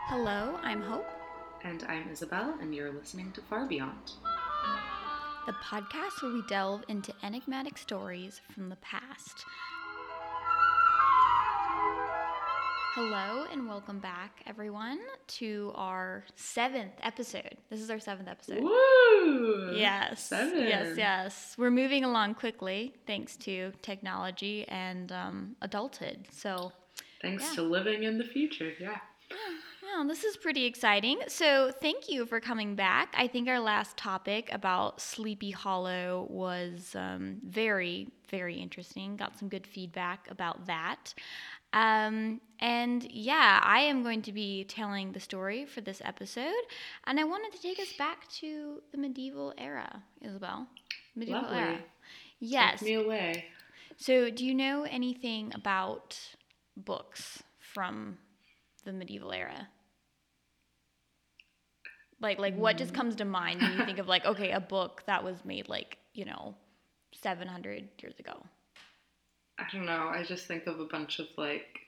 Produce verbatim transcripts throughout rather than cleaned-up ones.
Hello, I'm Hope, And I'm Isabel, and you're listening to Far Beyond. the podcast where we delve into enigmatic stories from the past. Hello, and welcome back, everyone, to our seventh episode. This is our seventh episode. Woo! Yes. Seven. Yes, yes. We're moving along quickly thanks to technology and um, adulthood. So, Thanks yeah. to living in the future, yeah. Yeah, this is pretty exciting. So, thank you for coming back. I think our last topic about Sleepy Hollow was um, very, very interesting. Got some good feedback about that. Um, and yeah, I am going to be telling the story for this episode. And I wanted to take us back to the medieval era, Isabel. Medieval Lovely. era. Yes. Take me away. So, do you know anything about books from the medieval era? Like, like what just comes to mind when you think of, like, okay, a book that was made, like, you know, seven hundred years ago? I don't know, I just think of a bunch of, like,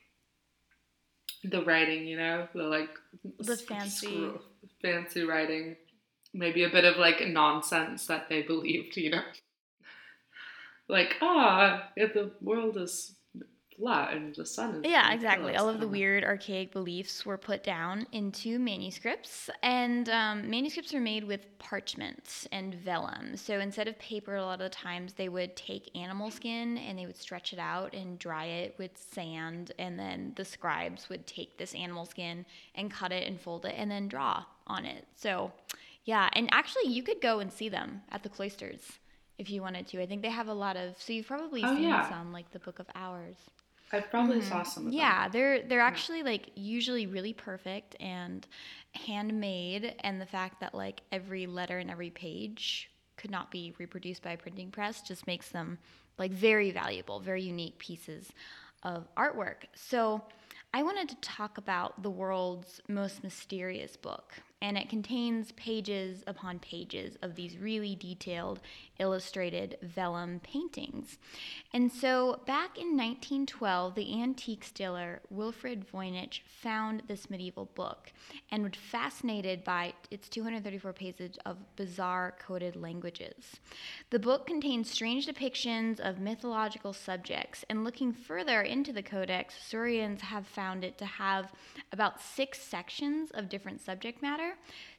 the writing, you know? The, like, The s- fancy... scroll- fancy writing. Maybe a bit of, like, nonsense that they believed, you know? Like, ah, yeah, the world is flat and the sun is... Yeah, exactly. All of the know. weird archaic beliefs were put down into manuscripts, and um, manuscripts are made with parchment and vellum. So instead of paper, a lot of the times they would take animal skin and they would stretch it out and dry it with sand, and then the scribes would take this animal skin and cut it and fold it and then draw on it. So yeah, and actually you could go and see them at the cloisters if you wanted to. I think they have a lot of, so you've probably Oh, seen yeah. some, like the Book of Hours. I probably saw some of them. Yeah, they're they're actually like usually really perfect and handmade, and the fact that like every letter and every page could not be reproduced by a printing press just makes them like very valuable, very unique pieces of artwork. So I wanted to talk about the world's most mysterious book, and it contains pages upon pages of these really detailed illustrated vellum paintings. And so back in nineteen twelve, the antiques dealer Wilfrid Voynich found this medieval book and was fascinated by its two hundred thirty-four pages of bizarre coded languages. The book contains strange depictions of mythological subjects, and looking further into the codex, historians have found it to have about six sections of different subject matter.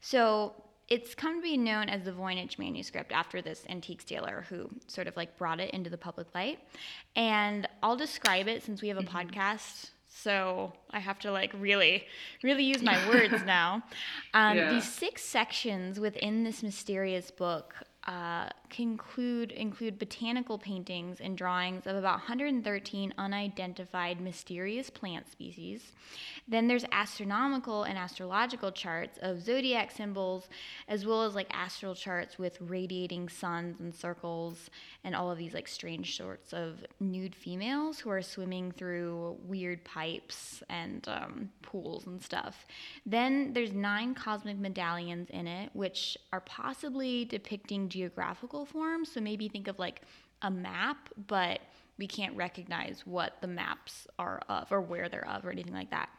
So it's come to be known as the Voynich manuscript after this antiques dealer who sort of like brought it into the public light. And I'll describe it since we have a mm-hmm. podcast, so I have to like really, really use my words now. Um, yeah. These six sections within this mysterious book uh, conclude include botanical paintings and drawings of about one hundred thirteen unidentified mysterious plant species. Then there's astronomical and astrological charts of zodiac symbols, as well as like astral charts with radiating suns and circles, and all of these like strange sorts of nude females who are swimming through weird pipes and um, pools and stuff. Then there's nine cosmic medallions in it, which are possibly depicting geographical forms. So maybe think of like a map, but we can't recognize what the maps are of or where they're of or anything like that.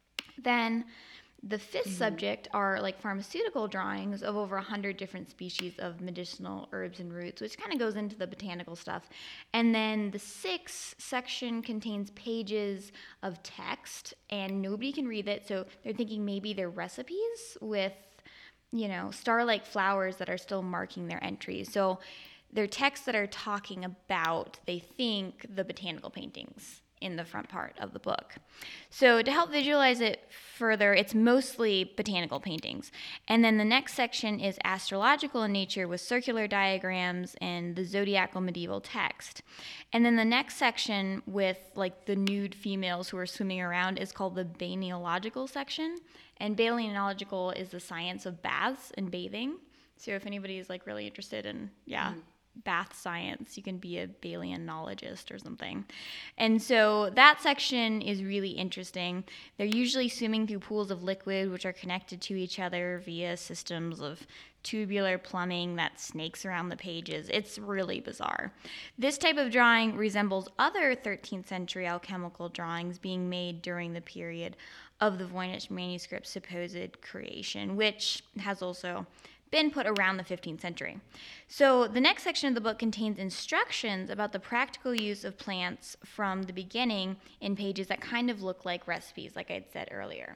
Then the fifth mm-hmm. subject are like pharmaceutical drawings of over one hundred different species of medicinal herbs and roots, which kind of goes into the botanical stuff. And then the sixth section contains pages of text, and nobody can read it, so they're thinking maybe they're recipes with, you know, star-like flowers that are still marking their entries. So they're texts that are talking about, they think, the botanical paintings in the front part of the book. So to help visualize it further, it's mostly botanical paintings. And then the next section is astrological in nature with circular diagrams and the zodiacal medieval text. And then the next section with like the nude females who are swimming around is called the balneological section. And balneological is the science of baths and bathing. So if anybody is like really interested in, yeah, mm. bath science, you can be a balneologist or something. And so that section is really interesting. They're usually swimming through pools of liquid which are connected to each other via systems of tubular plumbing that snakes around the pages. It's really bizarre. This type of drawing resembles other thirteenth century alchemical drawings being made during the period of the Voynich manuscript's supposed creation, which has also been put around the fifteenth century. So the next section of the book contains instructions about the practical use of plants from the beginning in pages that kind of look like recipes, like I'd said earlier.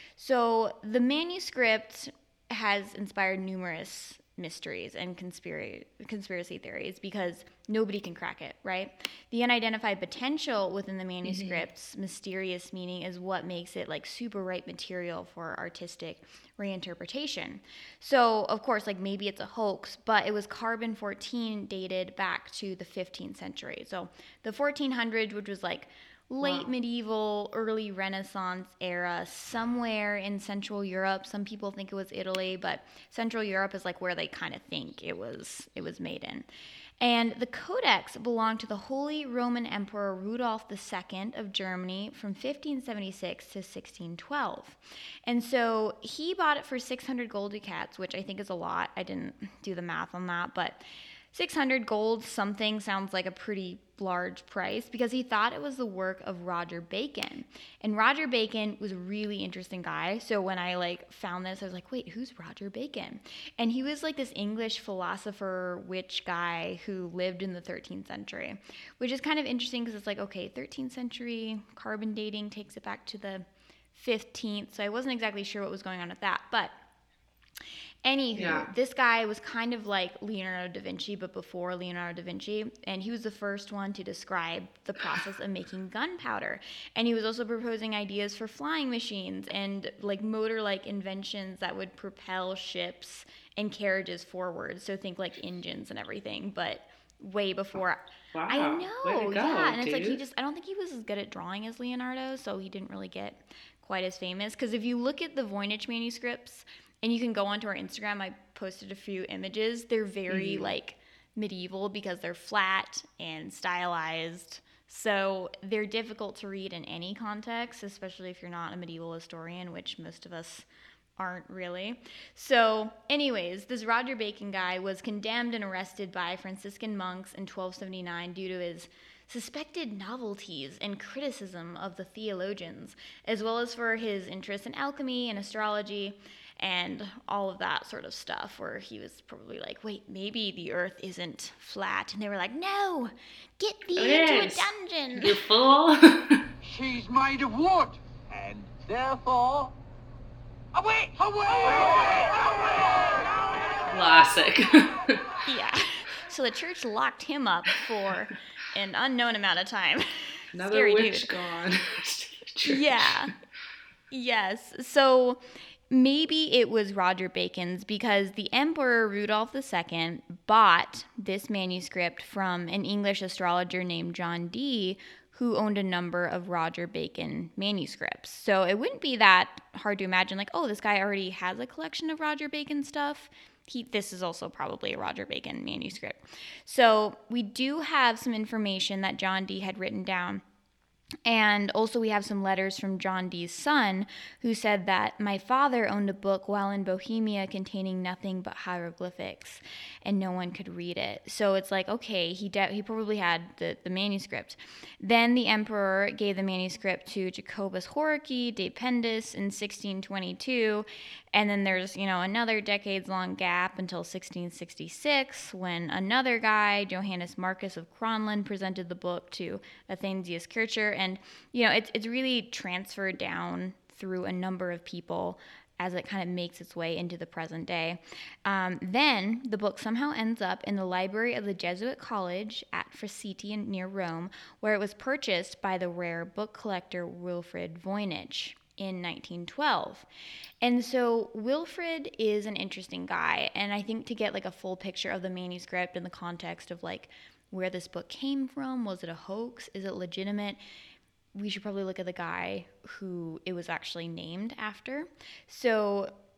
So the manuscript has inspired numerous mysteries and conspiracy conspiracy theories because nobody can crack it, right? The unidentified potential within the manuscript's mm-hmm. mysterious meaning is what makes it like super ripe material for artistic reinterpretation. So, of course, like maybe it's a hoax, but it was carbon fourteen dated back to the fifteenth century. So, the fourteen hundreds, which was like late wow. medieval, early Renaissance era, somewhere in Central Europe. Some people think it was Italy, but Central Europe is like where they kind of think it was it was made in. And the codex belonged to the Holy Roman Emperor Rudolph the Second of Germany from fifteen seventy-six to sixteen twelve. And so he bought it for six hundred gold ducats, which I think is a lot. I didn't do the math on that, but six hundred gold something sounds like a pretty large price because he thought it was the work of Roger Bacon. And Roger Bacon was a really interesting guy. So when I like found this, I was like, wait, who's Roger Bacon? And he was like this English philosopher witch guy who lived in the thirteenth century, which is kind of interesting because it's like, okay, thirteenth century carbon dating takes it back to the fifteenth. So I wasn't exactly sure what was going on with that, but Anywho, yeah. This guy was kind of like Leonardo da Vinci, but before Leonardo da Vinci, and he was the first one to describe the process of making gunpowder. And he was also proposing ideas for flying machines and like motor-like inventions that would propel ships and carriages forward. So think like engines and everything, but way before. Wow. I know, Way to go, yeah. And dude. It's like he just, I don't think he was as good at drawing as Leonardo, so he didn't really get quite as famous. Because if you look at the Voynich manuscripts, and you can go onto our Instagram. I posted a few images. They're very mm-hmm. like medieval because they're flat and stylized. So they're difficult to read in any context, especially if you're not a medieval historian, which most of us aren't really. So anyways, this Roger Bacon guy was condemned and arrested by Franciscan monks in twelve seventy-nine due to his suspected novelties and criticism of the theologians, as well as for his interest in alchemy and astrology and all of that sort of stuff, where he was probably like, wait, maybe the earth isn't flat. And they were like, no, get thee it into is. a dungeon. You fool. She's made of wood, and therefore, away, away, away, away. Classic. Yeah. So the church locked him up for an unknown amount of time. Another Scary witch dude. gone. Yeah. Yes. So maybe it was Roger Bacon's because the Emperor Rudolph the Second bought this manuscript from an English astrologer named John Dee, who owned a number of Roger Bacon manuscripts. So it wouldn't be that hard to imagine, like, oh, this guy already has a collection of Roger Bacon stuff. He, this is also probably a Roger Bacon manuscript. So we do have some information that John Dee had written down. And also we have some letters from John Dee's son, who said that my father owned a book while in Bohemia containing nothing but hieroglyphics, and no one could read it. So it's like, okay, he de- he probably had the, the manuscript. Then the emperor gave the manuscript to Jacobus Horky de Pendis in sixteen twenty-two, and then there's, you know, another decades-long gap until sixteen sixty-six, when another guy, Johannes Marcus of Kronland, presented the book to Athanasius Kircher. And, you know, it's it's really transferred down through a number of people as it kind of makes its way into the present day. Um, then the book somehow ends up in the library of the Jesuit College at Frasiti near Rome, where it was purchased by the rare book collector Wilfrid Voynich in nineteen twelve. And so Wilfrid is an interesting guy, and I think to get like a full picture of the manuscript and the context of like where this book came from, was it a hoax, is it legitimate, we should probably look at the guy who it was actually named after. So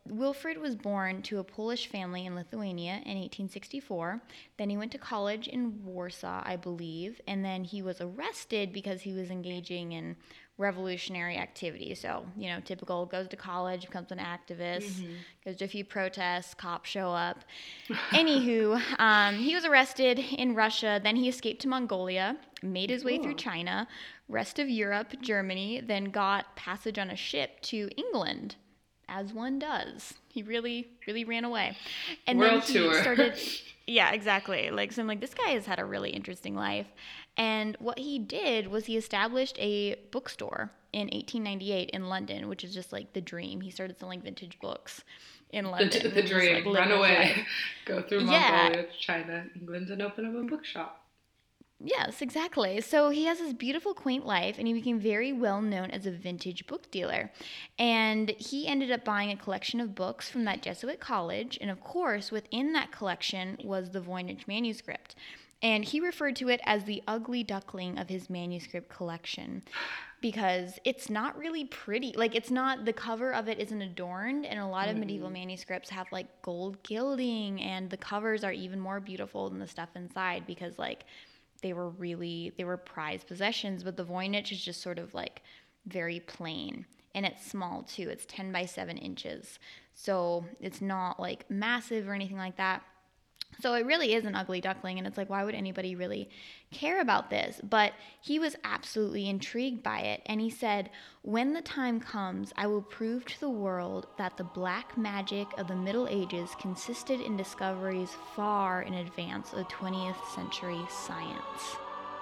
Wilfrid was born to a Polish family in Lithuania in eighteen sixty-four. Then he went to college in Warsaw, I believe, and then he was arrested because he was engaging in revolutionary activity. So, you know, typical, goes to college, becomes an activist, mm-hmm. goes to a few protests, cops show up. Anywho, um, he was arrested in Russia, then he escaped to Mongolia, made his way Cool. through China, rest of Europe, Germany, then got passage on a ship to England, as one does. He really, really ran away. And World then he tour. started... Yeah, exactly. Like, so I'm like, this guy has had a really interesting life. And what he did was he established a bookstore in eighteen ninety-eight in London, which is just like the dream. He started selling vintage books in London. The, the dream. Like, run away. Go through yeah. Mongolia, China, England, and open up a bookshop. Yes, exactly. So he has this beautiful, quaint life, and he became very well known as a vintage book dealer. And he ended up buying a collection of books from that Jesuit college. And of course, within that collection was the Voynich manuscript. And he referred to it as the ugly duckling of his manuscript collection because it's not really pretty. Like, it's not, the cover of it isn't adorned, and a lot of mm. medieval manuscripts have, like, gold gilding, and the covers are even more beautiful than the stuff inside because, like, they were really, they were prized possessions, but the Voynich is just sort of, like, very plain. And it's small, too. It's ten by seven inches. So it's not, like, massive or anything like that. So it really is an ugly duckling, and it's like, why would anybody really care about this? But he was absolutely intrigued by it, and he said, when the time comes, I will prove to the world that the black magic of the Middle Ages consisted in discoveries far in advance of twentieth century science.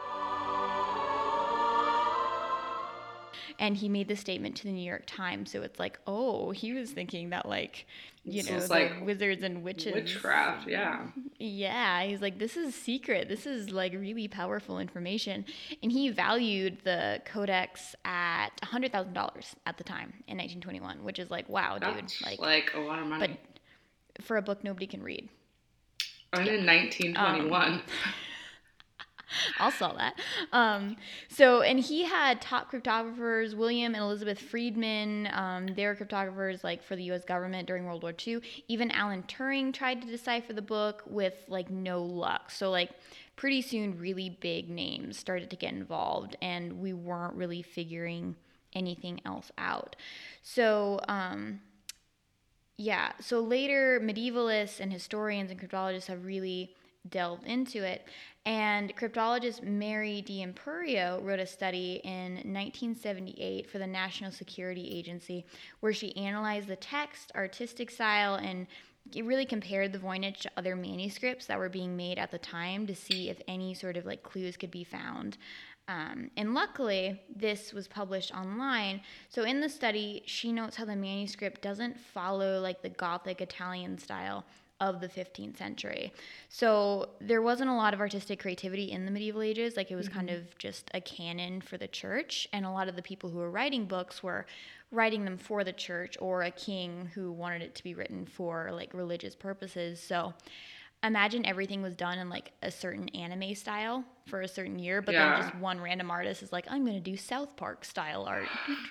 And he made the statement to the New York Times, so it's like, oh, he was thinking that, like, you know, the like wizards and witches. Witchcraft, yeah. Yeah, he's like, this is secret. This is, like, really powerful information. And he valued the codex at one hundred thousand dollars at the time in nineteen twenty-one, which is like, wow, That's dude. Like, like a lot of money. But for a book nobody can read. And in nineteen twenty-one. Um, I'll sell that. Um, so, and he had top cryptographers, William and Elizabeth Friedman. Um, they were cryptographers, like, for the U S government during World War Two. Even Alan Turing tried to decipher the book with, like, no luck. So, like, pretty soon, really big names started to get involved, and we weren't really figuring anything else out. So, um, yeah. So later, medievalists and historians and cryptologists have really delved into it. And cryptologist Mary D'Imperio wrote a study in nineteen seventy-eight for the National Security Agency where she analyzed the text, artistic style, and it really compared the Voynich to other manuscripts that were being made at the time to see if any sort of, like, clues could be found. Um, and luckily, this was published online. So in the study, she notes how the manuscript doesn't follow, like, the Gothic Italian style of the fifteenth century. So there wasn't a lot of artistic creativity in the medieval ages. Like, it was mm-hmm. kind of just a canon for the church, and a lot of the people who were writing books were writing them for the church or a king who wanted it to be written for, like, religious purposes. So imagine everything was done in, like, a certain anime style for a certain year, but yeah. then just one random artist is like, I'm going to do South Park style art.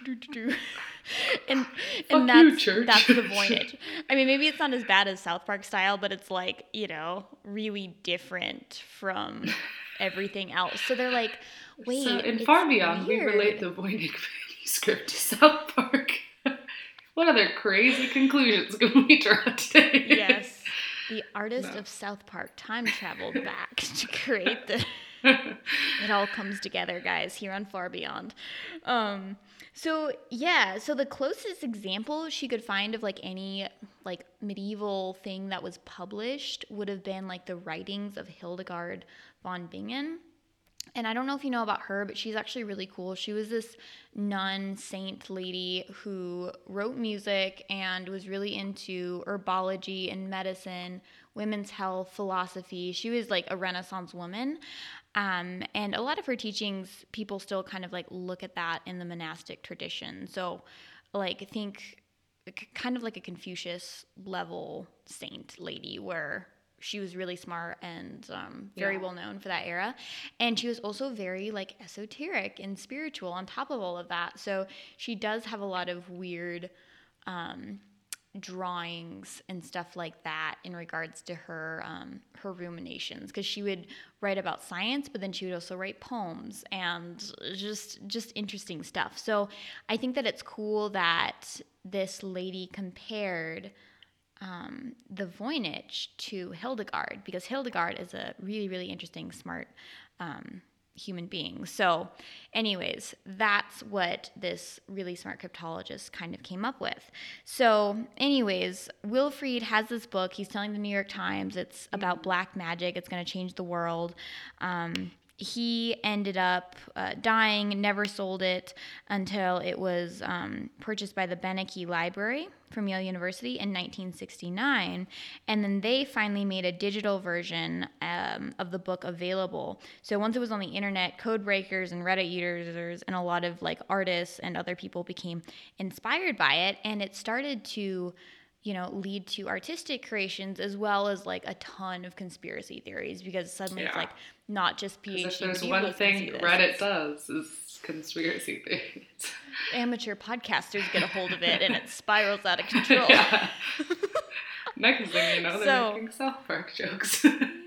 and and that's, you, that's the Voynich. I mean, maybe it's not as bad as South Park style, but it's, like, you know, really different from everything else. So they're like, wait, so in Far Beyond, weird. We relate the Voynich manuscript to South Park. What other crazy conclusions can we draw today? Yes. The artist no. of South Park time traveled back to create the... It all comes together, guys, here on Far Beyond. Um, so, yeah, so the closest example she could find of, like, any, like, medieval thing that was published would have been, like, the writings of Hildegard von Bingen. And I don't know if you know about her, but she's actually really cool. She was this nun saint lady who wrote music and was really into herbology and medicine, women's health, philosophy. She was, like, a Renaissance woman. Um, and a lot of her teachings, people still kind of, like, look at that in the monastic tradition. So, like, think kind of like a Confucius level saint lady where she was really smart and um, very yeah. well known for that era. And she was also very, like, esoteric and spiritual on top of all of that. So she does have a lot of weird, um, drawings and stuff like that in regards to her um, her ruminations, because she would write about science, but then she would also write poems and just just interesting stuff. So I think that it's cool that this lady compared um, the Voynich to Hildegard, because Hildegard is a really, really interesting, smart um, human being. So anyways, that's what this really smart cryptologist kind of came up with. So anyways, Wilfrid has this book. He's telling the New York Times it's about black magic. It's going to change the world. Um, he ended up uh, dying, never sold it until it was um, purchased by the Beinecke Library from Yale University in nineteen sixty-nine. And then they finally made a digital version um, of the book available. So once it was on the internet, code breakers and Reddit users and a lot of like artists and other people became inspired by it. And it started to, you know, lead to artistic creations as well as like a ton of conspiracy theories, because suddenly Yeah. it's like not just PhD. If there's PhD one hosts can see thing this. Reddit does is conspiracy theories. Amateur podcasters get a hold of it and it spirals out of control. Yeah. Next thing you know, they're So- making South Park jokes.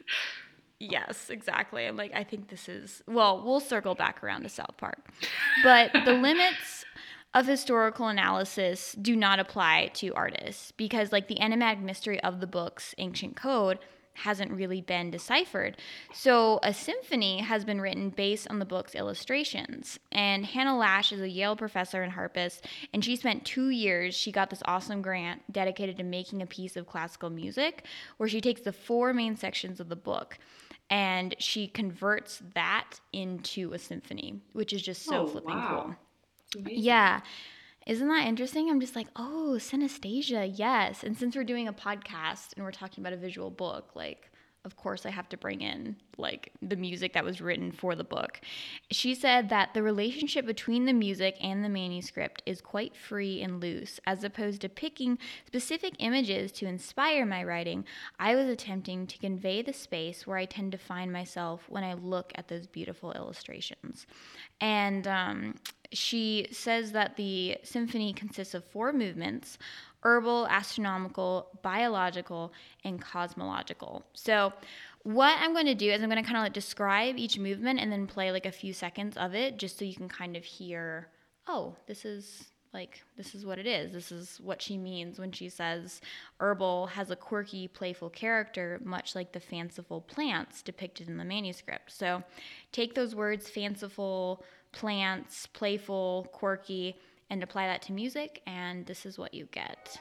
Yes, exactly. And like, I think this is, well, we'll circle back around to South Park. But the limits of historical analysis do not apply to artists, because like the enigmatic mystery of the book's ancient code hasn't really been deciphered. So a symphony has been written based on the book's illustrations. And Hannah Lash is a Yale professor and harpist, and she spent two years, she got this awesome grant dedicated to making a piece of classical music where she takes the four main sections of the book and she converts that into a symphony, which is just so Oh, flipping wow. cool. Amazing. Yeah. Isn't that interesting? I'm just like, oh, synesthesia, yes. And since we're doing a podcast and we're talking about a visual book, like, of course I have to bring in, like, the music that was written for the book. She said that the relationship between the music and the manuscript is quite free and loose. As opposed to picking specific images to inspire my writing, I was attempting to convey the space where I tend to find myself when I look at those beautiful illustrations. And um, she says that the symphony consists of four movements: herbal, astronomical, biological, and cosmological. So what I'm going to do is I'm going to kind of like describe each movement and then play like a few seconds of it just so you can kind of hear, oh, this is like, this is what it is. This is what she means when she says herbal has a quirky, playful character, much like the fanciful plants depicted in the manuscript. So take those words, fanciful, plants, playful, quirky, and apply that to music, and this is what you get.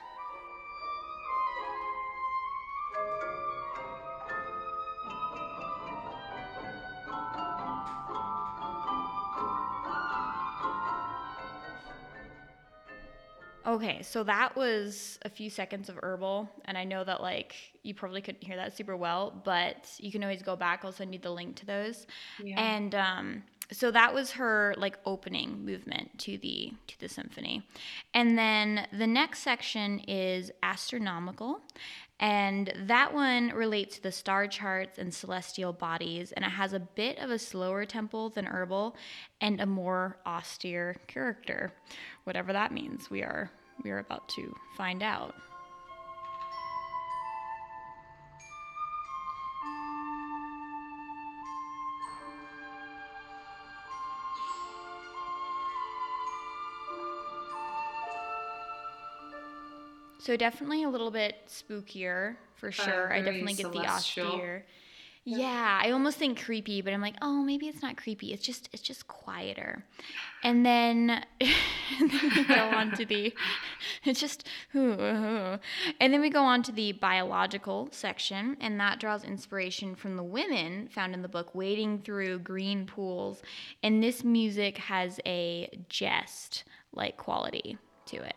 Okay, so that was a few seconds of herbal, and I know that like you probably couldn't hear that super well, but you can always go back. I'll send you the link to those. Yeah. And um, so that was her like opening movement to the to the symphony. And then the next section is astronomical, and that one relates to the star charts and celestial bodies, and it has a bit of a slower tempo than herbal and a more austere character, whatever that means. We are we are about to find out. So definitely a little bit spookier for sure. I very definitely get the celestial. austere. Yeah, I almost think creepy, but I'm like, oh, maybe it's not creepy. It's just it's just quieter. And then, and then we go on to the it's just and then we go on to the biological section, and that draws inspiration from the women found in the book wading through green pools. And this music has a jest like quality to it.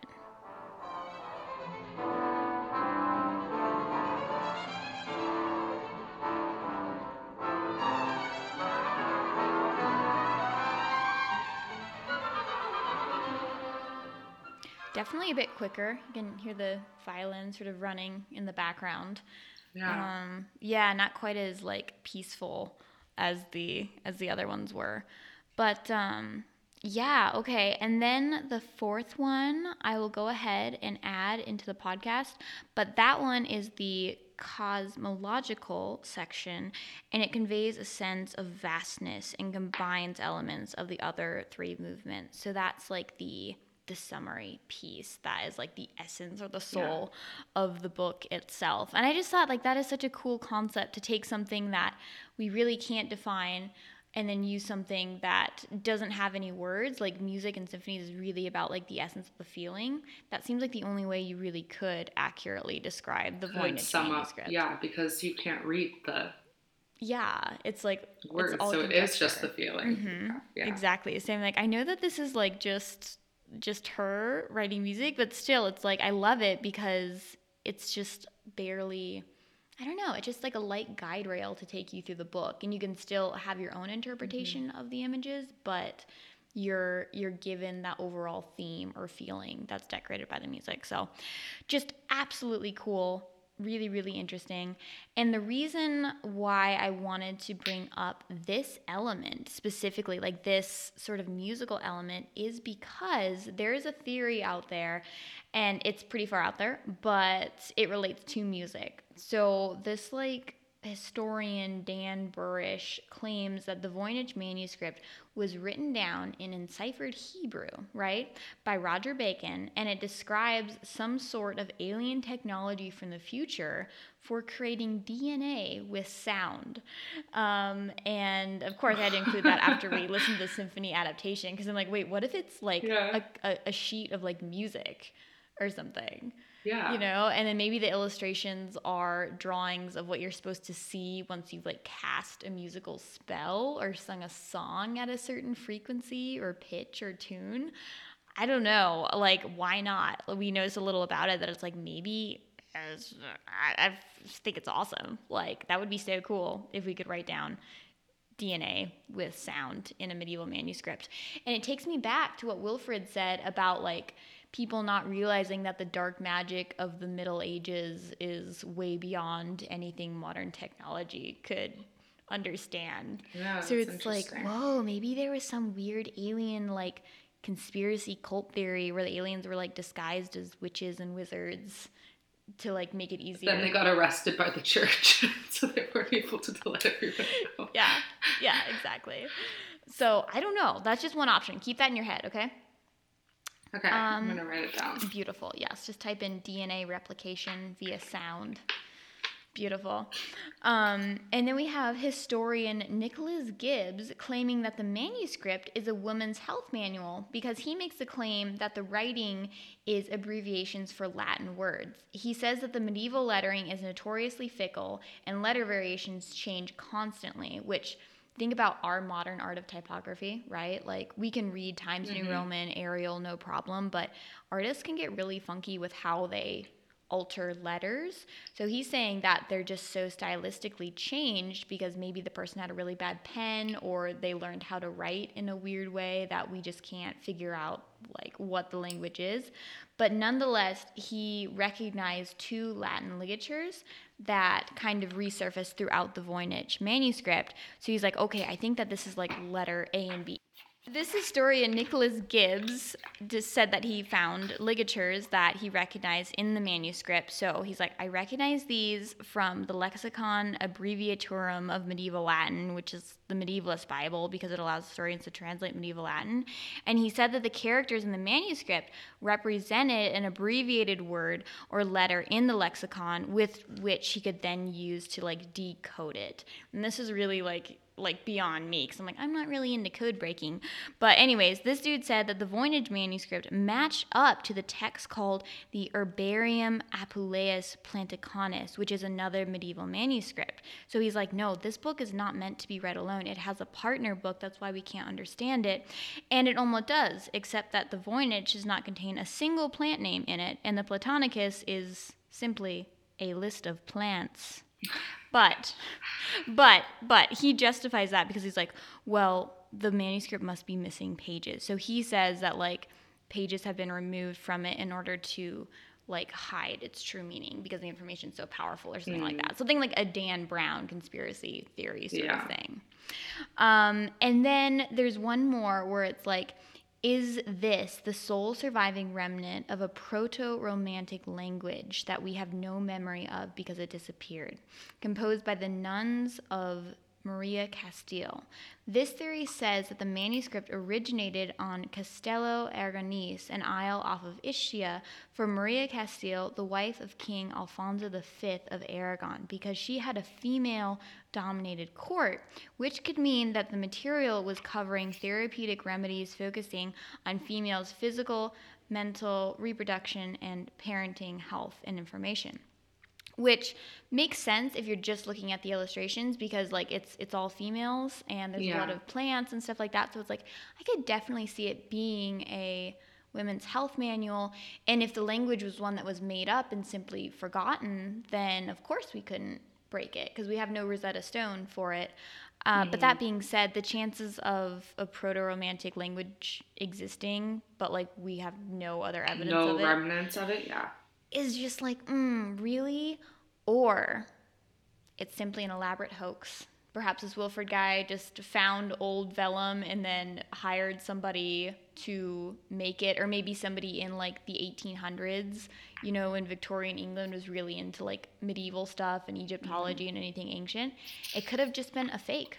Definitely a bit quicker. You can hear the violin sort of running in the background. Yeah. Um, yeah, not quite as like peaceful as the as the other ones were, but um, Yeah, okay. And then the fourth one, I will go ahead and add into the podcast, but that one is the cosmological section, and it conveys a sense of vastness and combines elements of the other three movements. So that's like the the summary piece that is like the essence or the soul yeah. of the book itself. And I just thought like that is such a cool concept to take something that we really can't define and then use something that doesn't have any words. Like music and symphonies is really about like the essence of the feeling. That seems like the only way you really could accurately describe the Voynich manuscript. Yeah, because you can't read the yeah, it's like words, it's all so conjecture. It is just the feeling. Mm-hmm. Yeah. Exactly. Same. Like I know that this is like just just her writing music, but still, it's like I love it because it's just barely. I don't know, it's just like a light guide rail to take you through the book, and you can still have your own interpretation mm-hmm. of the images, but you're you're given that overall theme or feeling that's decorated by the music. So just absolutely cool, really, really interesting. And the reason why I wanted to bring up this element specifically, like this sort of musical element, is because there is a theory out there, and it's pretty far out there, but it relates to music. So this like historian Dan Burish claims that the Voynich manuscript was written down in enciphered Hebrew, right, by Roger Bacon, and it describes some sort of alien technology from the future for creating D N A with sound. Um, and of course, I had to include that after we listened to the symphony adaptation, because I'm like, wait, what if it's like yeah. a, a, a sheet of like music or something? Yeah. You know, and then maybe the illustrations are drawings of what you're supposed to see once you've like cast a musical spell or sung a song at a certain frequency or pitch or tune. I don't know. Like, why not? We noticed a little about it that it's like maybe as I, I think it's awesome. Like, that would be so cool if we could write down D N A with sound in a medieval manuscript. And it takes me back to what Wilfred said about like people not realizing that the dark magic of the Middle Ages is way beyond anything modern technology could understand. Yeah, so it's like, whoa, maybe there was some weird alien like conspiracy cult theory where the aliens were like disguised as witches and wizards to like make it easier. Then they got arrested by the church, so they weren't able to let everybody know. Yeah, yeah, exactly. So I don't know. That's just one option. Keep that in your head, okay? Okay, um, I'm going to write it down. Beautiful, yes. Just type in D N A replication via sound. Beautiful. Um, and then we have historian Nicholas Gibbs claiming that the manuscript is a woman's health manual because he makes the claim that the writing is abbreviations for Latin words. He says that the medieval lettering is notoriously fickle and letter variations change constantly, which... Think about our modern art of typography, right? Like we can read Times New mm-hmm. Roman, Arial, no problem, but artists can get really funky with how they alter letters. So he's saying that they're just so stylistically changed because maybe the person had a really bad pen or they learned how to write in a weird way that we just can't figure out like what the language is. But nonetheless, he recognized two Latin ligatures that kind of resurfaced throughout the Voynich manuscript. So he's like, okay, I think that this is like letter A and B. This historian, Nicholas Gibbs, just said that he found ligatures that he recognized in the manuscript. So he's like, I recognize these from the Lexicon Abbreviatorum of Medieval Latin, which is the medievalist Bible because it allows historians to translate medieval Latin. And he said that the characters in the manuscript represented an abbreviated word or letter in the lexicon with which he could then use to like decode it. And this is really like like beyond me because I'm like, I'm not really into code breaking. But anyways, this dude said that the Voynich manuscript matched up to the text called the Herbarium Apuleius Planticanus, which is another medieval manuscript. So he's like, no, this book is not meant to be read alone. It has a partner book. That's why we can't understand it. And it almost does, except that the Voynich does not contain a single plant name in it, and the Platonicus is simply a list of plants. But, but, but he justifies that because he's like, well, the manuscript must be missing pages. So he says that like pages have been removed from it in order to like hide its true meaning because the information is so powerful or something Mm. like that. Something like a Dan Brown conspiracy theory sort Yeah. of thing. Um, and then there's one more where it's like, is this the sole surviving remnant of a proto-romantic language that we have no memory of because it disappeared, composed by the nuns of Maria Castile? This theory says that the manuscript originated on Castello Aragonese, an isle off of Ischia, for Maria Castile, the wife of King Alfonso the Fifth of Aragon, because she had a female-dominated court, which could mean that the material was covering therapeutic remedies focusing on females' physical, mental, reproduction, and parenting health and information. Which makes sense if you're just looking at the illustrations because like it's it's all females and there's Yeah. a lot of plants and stuff like that. So it's like I could definitely see it being a women's health manual. And if the language was one that was made up and simply forgotten, then of course we couldn't break it because we have no Rosetta Stone for it. Uh, But that being said, the chances of a proto-romantic language existing, but like we have no other evidence No of it, remnants of it, yeah. is just like, mm, really? Or it's simply an elaborate hoax. Perhaps this Wilford guy just found old vellum and then hired somebody to make it, or maybe somebody in like the eighteen hundreds, you know, when Victorian England was really into like medieval stuff and Egyptology Mm-hmm. and anything ancient. It could have just been a fake.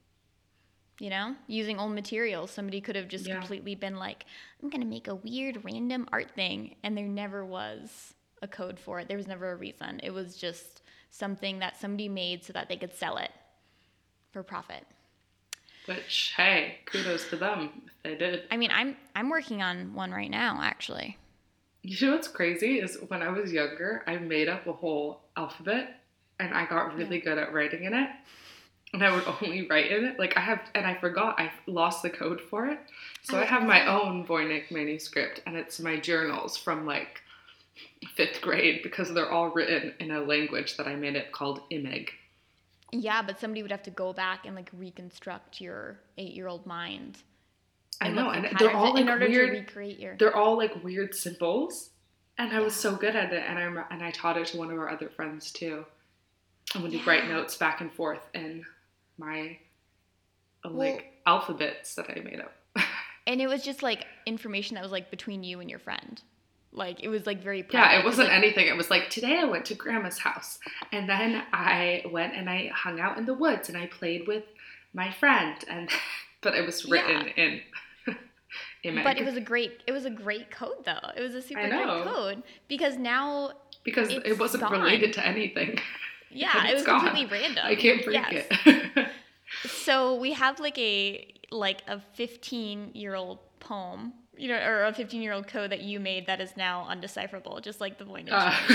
You know, using old materials. Somebody could have just Yeah. completely been like, I'm going to make a weird random art thing. And there never was a code for it. There was never a reason. It was just something that somebody made so that they could sell it for profit. Which, hey, kudos to them if they did. I mean, I'm I'm working on one right now, actually. You know what's crazy is when I was younger, I made up a whole alphabet and I got really good at writing in it. And I would only write in it. Like I have, and I forgot, I lost the code for it. So I I was have gonna my say. own Voynich manuscript and it's my journals from like fifth grade because they're all written in a language that I made it called Imig. Yeah, but somebody would have to go back and like reconstruct your eight-year-old mind. I and know, look for and patterns they're all in like order weird. to recreate your. They're all like weird symbols, and I was Yeah. so good at it. And I rem- and I taught it to one of our other friends too. And we would write Yeah. notes back and forth in my uh, Well- like alphabets that I made up. And it was just like information that was like between you and your friend. Like it was like very private. Yeah, it 'cause, wasn't like, anything. It was like, today I went to grandma's house and then I went and I hung out in the woods and I played with my friend. And but it was written in Imig. But it was a great it was a great code though. It was a super I know. great code because now because it's it wasn't gone. related to anything. yeah, And it it's was gone. completely random. I can't break Yes. it. So we have like a like a fifteen year old poem, you know, or a fifteen year old code that you made that is now undecipherable, just like the Voynich.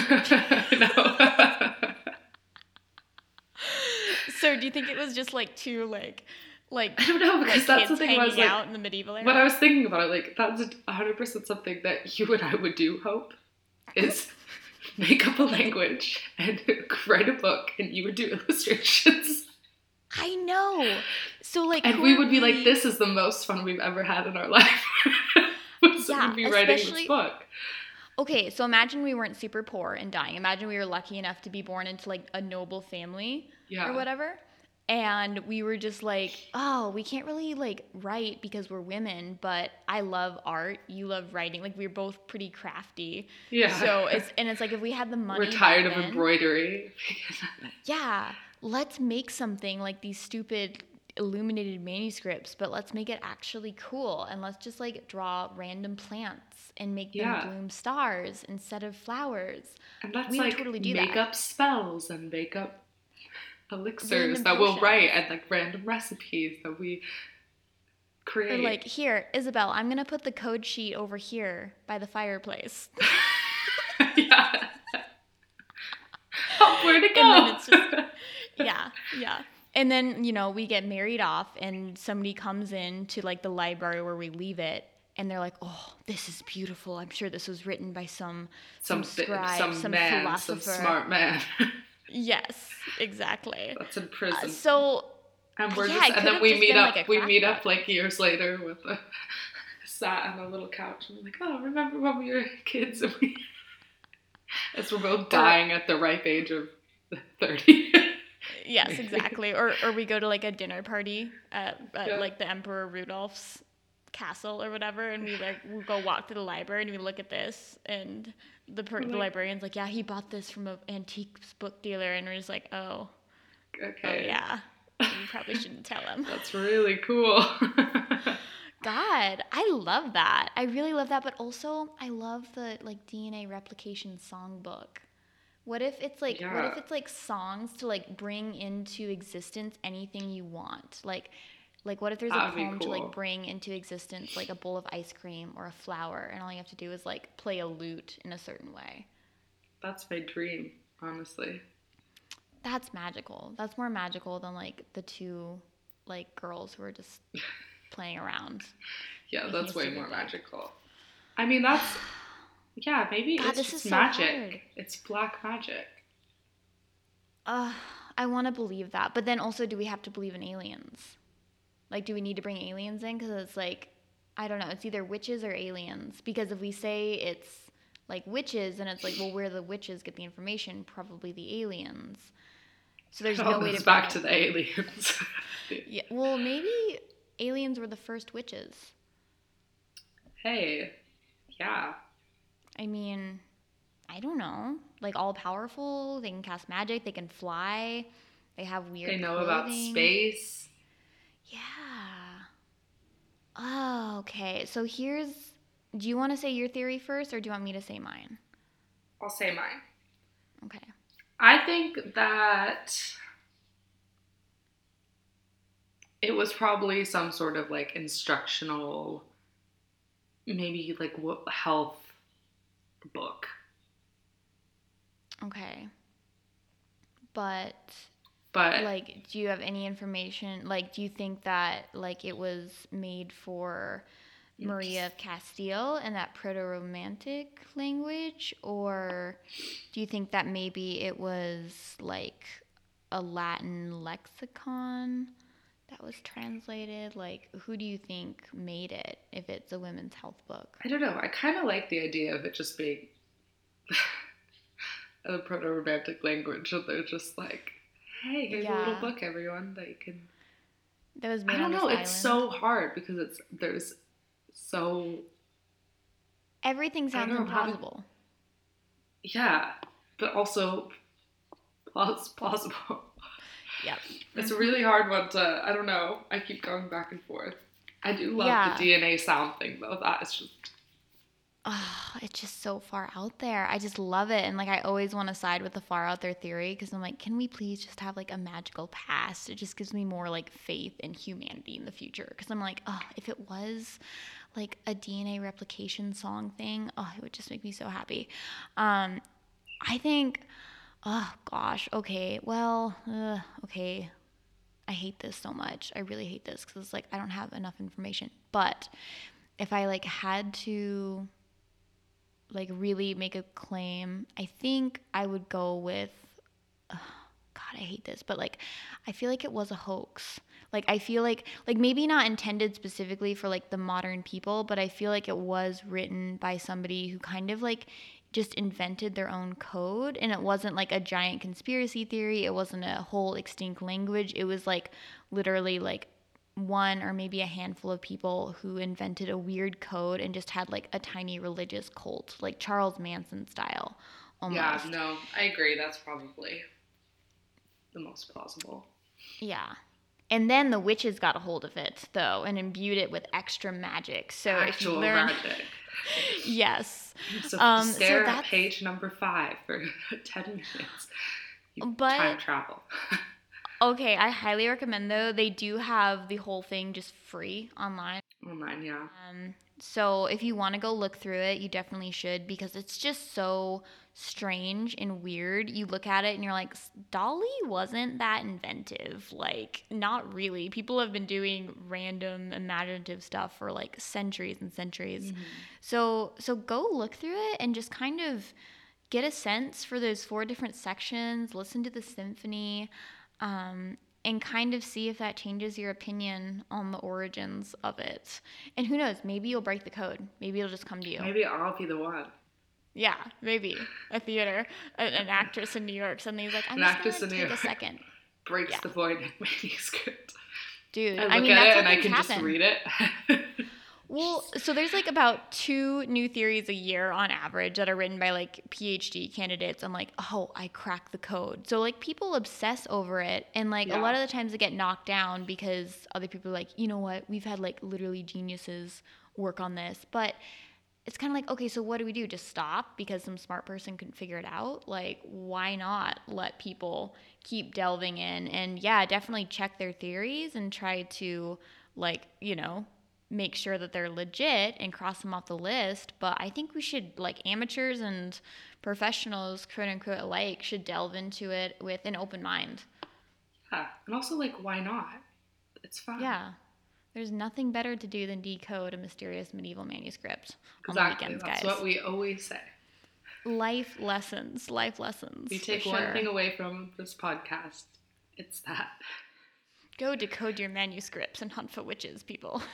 Uh, no. So do you think it was just like two like like I don't know, because like that's kids the thing hanging was like, out in the medieval era? when I was thinking about it, like that's one hundred percent something that you and I would do, Hope, is make up a language and write a book and you would do illustrations. I know. So like And who we are would be like, this is the most fun we've ever had in our life. So Yeah, we'd be writing this especially- book. Okay, so imagine we weren't super poor and dying. Imagine we were lucky enough to be born into like a noble family Yeah. or whatever. And we were just like, oh, we can't really like write because we're women, but I love art. You love writing. Like we're both pretty crafty. Yeah. So it's and it's like if we had the money. We're tired back of then- embroidery. Yeah, let's make something like these stupid illuminated manuscripts, but let's make it actually cool and let's just like draw random plants and make them Yeah. bloom stars instead of flowers. And let's We would like totally do make that. up spells and make up elixirs Random that we'll potions. write and like random recipes that we Or create. like, here, Isabel, I'm gonna put the code sheet over here by the fireplace. Yeah. Oh, where'd it go? And then it's just- yeah, yeah. And then, you know, we get married off and somebody comes in to like the library where we leave it and they're like, oh, this is beautiful. I'm sure this was written by some some some thi- scribe, some, some man, philosopher. some smart man Yes, exactly. that's in Uh, prison. so and we're yeah, just it and could then have we just meet been up like a we craft meet up book. like years later with a sat on a little couch and we're like, oh, remember when we were kids and we As we're both dying at the ripe age of thirty. Yes, exactly. Or or we go to like a dinner party at, at Yeah. like the Emperor Rudolph's castle or whatever, and we like we go walk to the library and we look at this, and the per- the librarian's like, yeah, he bought this from an antiques book dealer, and we're just like, oh, Okay. oh yeah, we probably shouldn't tell him. That's really cool. God, I love that. I really love that, but also I love the like D N A replication songbook. What if it's like what Yeah. if it's like songs to like bring into existence anything you want? Like like what if there's That'd a be poem to cool. like bring into existence like a bowl of ice cream or a flower, and all you have to do is like play a lute in a certain way. That's my dream, honestly. That's magical. That's more magical than like the two like girls who are just playing around. Yeah, Making that's a way stupid more book. magical. I mean, that's yeah, maybe God, it's this just is so magic. hard. It's black magic. Uh, I want to believe that, but then also, do we have to believe in aliens? Like, do we need to bring aliens in? Because it's like, I don't know. It's either witches or aliens. Because if we say it's like witches, and it's like, well, where the witches get the information? Probably the aliens. So there's It no all way goes to back bring to it- the aliens. Yeah, well, maybe aliens were the first witches. Hey, yeah. I mean, I don't know. Like all powerful, they can cast magic, they can fly, they have weird. They know about clothing. space. Yeah. Oh, okay. So here's. Do you want to say your theory first, or do you want me to say mine? I'll say mine. Okay. I think that it was probably some sort of like instructional, maybe like what health book. Okay. But But like, do you have any information? Like, do you think that like it was made for Maria of Castile and that proto-romantic language, or do you think that maybe it was like a Latin lexicon that was translated? Like, who do you think made it if it's a women's health book? I don't know. I kind of like the idea of it just being a proto-romantic language. So they're just like, hey, here's a little Yeah. book, everyone, that you can. That was made I don't on this know. It's island. so hard because it's there's so Everything sounds know how to- implausible. yeah, but also plaus- plausible. Yep. It's a really hard one to. I don't know. I keep going back and forth. I do love Yeah. the D N A sound thing though. That is just. Oh, it's just so far out there. I just love it. And like, I always want to side with the far out there theory because I'm like, can we please just have like a magical past? It just gives me more like faith in humanity in the future. Because I'm like, oh, if it was like a D N A replication song thing, oh, it would just make me so happy. Um, I think, oh gosh, okay, well, uh, okay. I hate this so much. I really hate this because it's like, I don't have enough information. But if I like had to like really make a claim, I think I would go with ugh, God, I hate this, but like I feel like it was a hoax. Like I feel like like maybe not intended specifically for like the modern people, but I feel like it was written by somebody who kind of like just invented their own code, and it wasn't like a giant conspiracy theory, it wasn't a whole extinct language. It was like literally like one or maybe a handful of people who invented a weird code and just had like a tiny religious cult, like Charles Manson style almost. Yeah. No, I agree. That's probably the most plausible. Yeah. And then the witches got a hold of it though and imbued it with extra magic. So if Actual you learn magic. Yes. So Um, so stare at that's- page number five for ten minutes. You But- time travel. Okay, I highly recommend though. They do have the whole thing just free online. Online, yeah. Um, so if you want to go look through it, you definitely should because it's just so strange and weird. You look at it and you're like, Dolly wasn't that inventive. Like, not really. People have been doing random imaginative stuff for like centuries and centuries. So so go look through it and just kind of get a sense for those four different sections. Listen to the symphony. Um, and kind of see if that changes your opinion on the origins of it. And who knows, maybe you'll break the code. Maybe it'll just come to you. Maybe I'll be the one. Yeah, maybe a theater, an, an actress in New York suddenly is like, I'm An just actress gonna in take New a York. second. Breaks Yeah. the Voynich manuscript. Dude, I look I mean, at that's it how and I things can happen. just read it. Well, so there's like about two new theories a year on average that are written by like PhD candidates. I'm like, oh, I cracked the code. So like people obsess over it, and like Yeah. a lot of the times they get knocked down because other people are like, you know what, we've had like literally geniuses work on this, but it's kind of like, okay, so what do we do? Just stop because some smart person couldn't figure it out? Like, why not let people keep delving in? And yeah, definitely check their theories and try to, like, you know, make sure that they're legit and cross them off the list. But I think we should, like, amateurs and professionals, quote unquote, alike, should delve into it with an open mind. Yeah. And also, like, why not? It's fun. Yeah. There's nothing better to do than decode a mysterious medieval manuscript on Exactly. the weekends, That's guys. what we always say. Life lessons, life lessons. If you take for one sure. thing away from this podcast, it's that. Go decode your manuscripts and hunt for witches, people.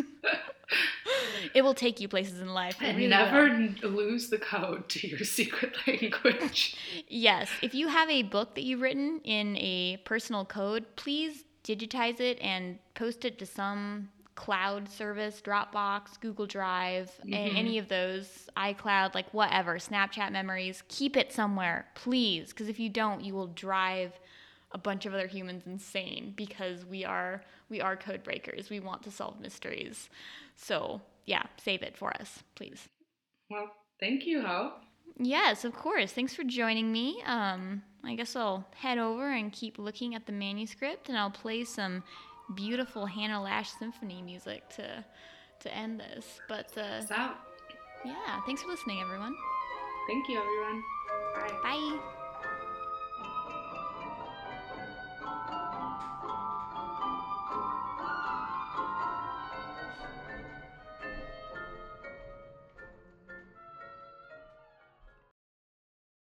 It will take you places in life. It And really never will. n- lose the code to your secret language. Yes, if you have a book that you've written in a personal code, please digitize it and post it to some cloud service, Dropbox, Google Drive, a- Mhm. any of those, iCloud, like whatever, Snapchat memories. Keep it somewhere, please, because if you don't, you will drive a bunch of other humans insane because we are we are code breakers. We want to solve mysteries. So, yeah, save it for us, please. Well, thank you, Ho. Yes, of course. Thanks for joining me. Um, I guess I'll head over and keep looking at the manuscript, and I'll play some beautiful Hannah Lash symphony music to to end this. But uh, Peace out. yeah, thanks for listening, everyone. Thank you, everyone. Bye. Bye.